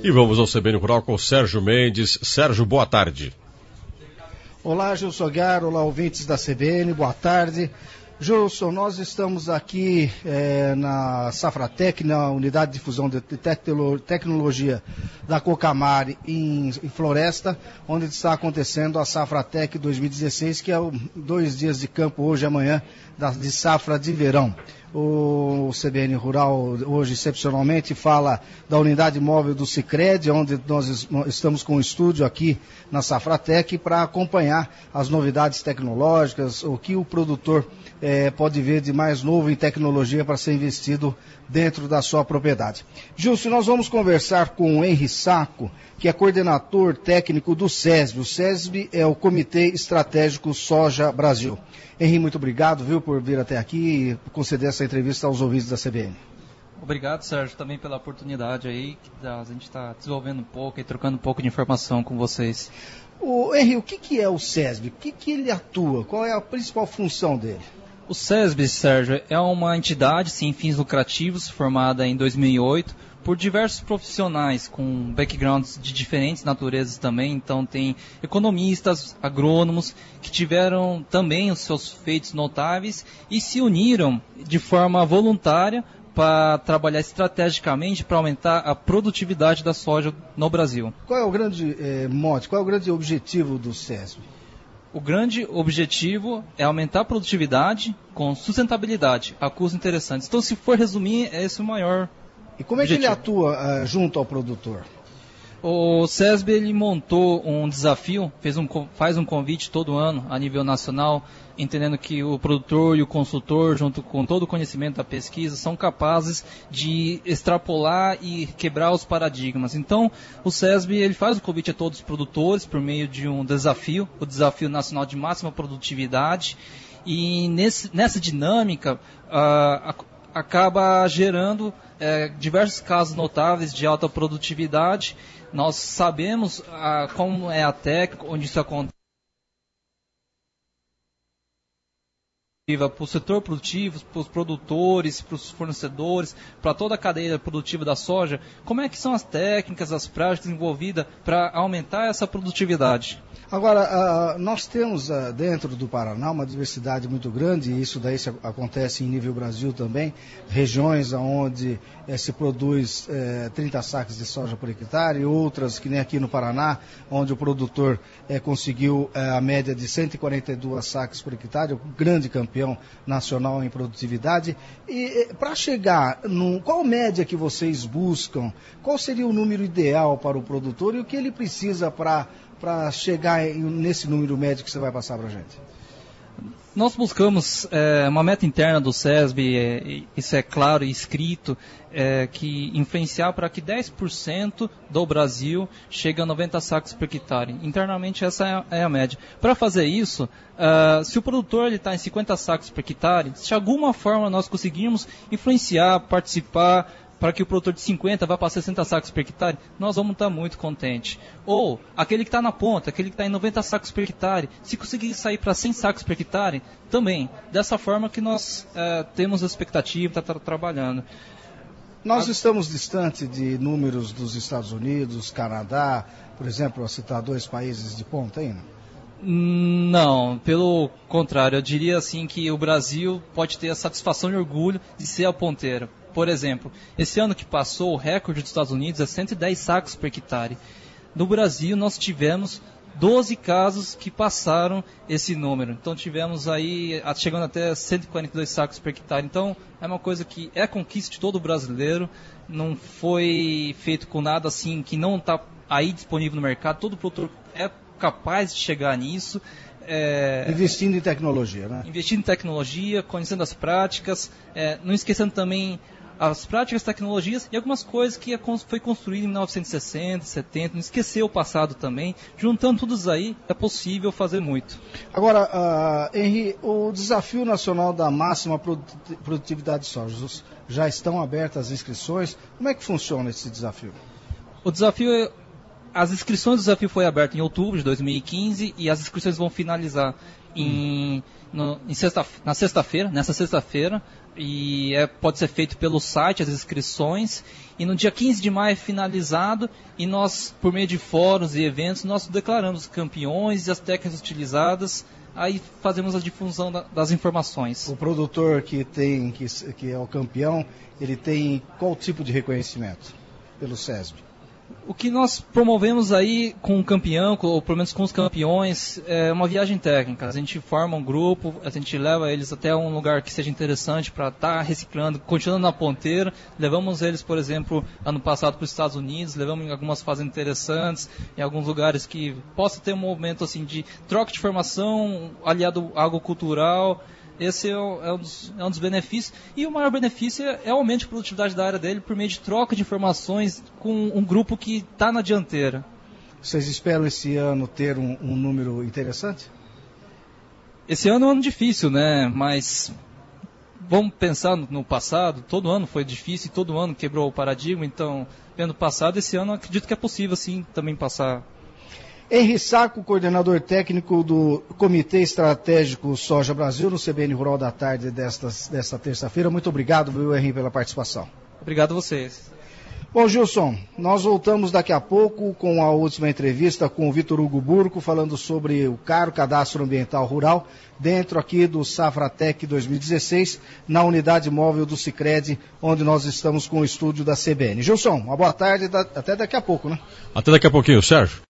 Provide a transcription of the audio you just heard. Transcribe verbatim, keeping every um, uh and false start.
E vamos ao C B N Rural com o Sérgio Mendes. Sérgio, boa tarde. Olá, Gilson Aguiar, olá, ouvintes da C B N, boa tarde. Gilson, nós estamos aqui é, na Safratec, na Unidade de Difusão de Tecnologia da Cocamar em, em Floresta, onde está acontecendo a Safratec dois mil e dezesseis, que é o, dois dias de campo hoje e amanhã da, de safra de verão. O C B N Rural hoje, excepcionalmente, fala da unidade móvel do Sicredi, onde nós estamos com um estúdio aqui na Safratec para acompanhar as novidades tecnológicas, o que o produtor eh, pode ver de mais novo em tecnologia para ser investido dentro da sua propriedade. Gilson, nós vamos conversar com o Henri Sacco, que é coordenador técnico do SESB. O SESB é o Comitê Estratégico Soja Brasil. Henri, muito obrigado, viu, por vir até aqui e conceder essa entrevista aos ouvintes da C B N. Obrigado, Sérgio, também pela oportunidade aí, que a gente está desenvolvendo um pouco e trocando um pouco de informação com vocês. O Henri, o que, que é o SESB? O que, que ele atua? Qual é a principal função dele? O SESB, Sérgio, é uma entidade sem fins lucrativos formada em dois mil e oito por diversos profissionais com backgrounds de diferentes naturezas também. Então tem economistas, agrônomos que tiveram também os seus feitos notáveis e se uniram de forma voluntária para trabalhar estrategicamente para aumentar a produtividade da soja no Brasil. Qual é o grande eh, mote, qual é o grande objetivo do SESB? O grande objetivo é aumentar a produtividade com sustentabilidade, a custos interessantes. Então, se for resumir, esse é o maior E como é objetivo. que ele atua uh, junto ao produtor? O SESB ele montou um desafio, fez um, faz um convite todo ano a nível nacional, entendendo que o produtor e o consultor, junto com todo o conhecimento da pesquisa, são capazes de extrapolar e quebrar os paradigmas. Então, o SESB ele faz o convite a todos os produtores por meio de um desafio, o Desafio Nacional de Máxima Produtividade, e nesse, nessa dinâmica a, a, acaba gerando é, diversos casos notáveis de alta produtividade. Nós sabemos ah, como é a técnica, onde isso acontece. Para o setor produtivo, para os produtores, para os fornecedores, para toda a cadeia produtiva da soja, como é que são as técnicas, as práticas envolvidas para aumentar essa produtividade? Agora, uh, nós temos uh, dentro do Paraná uma diversidade muito grande, e isso daí se acontece em nível Brasil também, regiões onde eh, se produz eh, trinta sacas de soja por hectare, outras, que nem aqui no Paraná, onde o produtor eh, conseguiu eh, a média de cento e quarenta e duas sacas por hectare, o grande campeão nacional em produtividade. E eh, para chegar, num, qual média que vocês buscam? Qual seria o número ideal para o produtor e o que ele precisa para para chegar nesse número médio que você vai passar para a gente? Nós buscamos é, uma meta interna do SESB, é, isso é claro e escrito, é, que influenciar para que dez por cento do Brasil chegue a noventa sacos por hectare. Internamente essa é a média. Para fazer isso, uh, se o produtor está em cinquenta sacos por hectare, se de alguma forma nós conseguirmos influenciar, participar, para que o produtor de cinquenta vá para sessenta sacos por hectare, nós vamos estar muito contentes. Ou aquele que está na ponta, aquele que está em noventa sacos por hectare, se conseguir sair para cem sacos por hectare, também. Dessa forma que nós é, temos a expectativa de estar tra- trabalhando. Nós estamos distante de números dos Estados Unidos, Canadá, por exemplo, a citar dois países de ponta ainda? Não, pelo contrário, eu diria assim que o Brasil pode ter a satisfação e orgulho de ser a ponteira. Por exemplo, esse ano que passou, o recorde dos Estados Unidos é cento e dez sacos por hectare. No Brasil, nós tivemos doze casos que passaram esse número. Então, tivemos aí, chegando até cento e quarenta e dois sacos por hectare. Então, é uma coisa que é conquista de todo brasileiro. Não foi feito com nada assim que não está aí disponível no mercado. Todo produtor é capaz de chegar nisso. É, investindo em tecnologia, né? Investindo em tecnologia, conhecendo as práticas, é, não esquecendo também as práticas, tecnologias e algumas coisas que foi construído em mil novecentos e sessenta, setenta, não esquecer o passado também. Juntando tudo isso aí, é possível fazer muito. Agora, uh, Henri, o Desafio Nacional da Máxima Produtividade de Soja, já estão abertas as inscrições? Como é que funciona esse desafio? O desafio, as inscrições do desafio foi aberto em outubro de dois mil e quinze e as inscrições vão finalizar em, no, em sexta, na sexta-feira, nessa sexta-feira, e é, pode ser feito pelo site, as inscrições, e no dia quinze de maio é finalizado, e nós, por meio de fóruns e eventos, nós declaramos os campeões e as técnicas utilizadas, aí fazemos a difusão da, das informações. O produtor que, tem, que, que é o campeão, ele tem qual tipo de reconhecimento pelo SESB? O que nós promovemos aí com o campeão, ou pelo menos com os campeões, é uma viagem técnica. A gente forma um grupo, a gente leva eles até um lugar que seja interessante para estar tá reciclando, continuando na ponteira. Levamos eles, por exemplo, ano passado para os Estados Unidos, levamos em algumas fazendas interessantes, em alguns lugares que possa ter um momento assim, de troca de informação, aliado a algo cultural. Esse é um, dos, é um dos benefícios. E o maior benefício é, é o aumento de produtividade da área dele por meio de troca de informações com um grupo que está na dianteira. Vocês esperam esse ano ter um, um número interessante? Esse ano é um ano difícil, né? Mas vamos pensar no, no passado. Todo ano foi difícil e todo ano quebrou o paradigma. Então, vendo o passado, esse ano acredito que é possível sim também passar. Henri Sacco, coordenador técnico do Comitê Estratégico Soja Brasil, no C B N Rural da Tarde desta, desta terça-feira. Muito obrigado, viu, Henri, pela participação. Obrigado a vocês. Bom, Gilson, nós voltamos daqui a pouco com a última entrevista com o Vitor Hugo Burco, falando sobre o caro cadastro ambiental rural, dentro aqui do Safratec dois mil e dezesseis, na unidade móvel do Sicredi, onde nós estamos com o estúdio da C B N. Gilson, uma boa tarde, até daqui a pouco, né? Até daqui a pouquinho, Sérgio.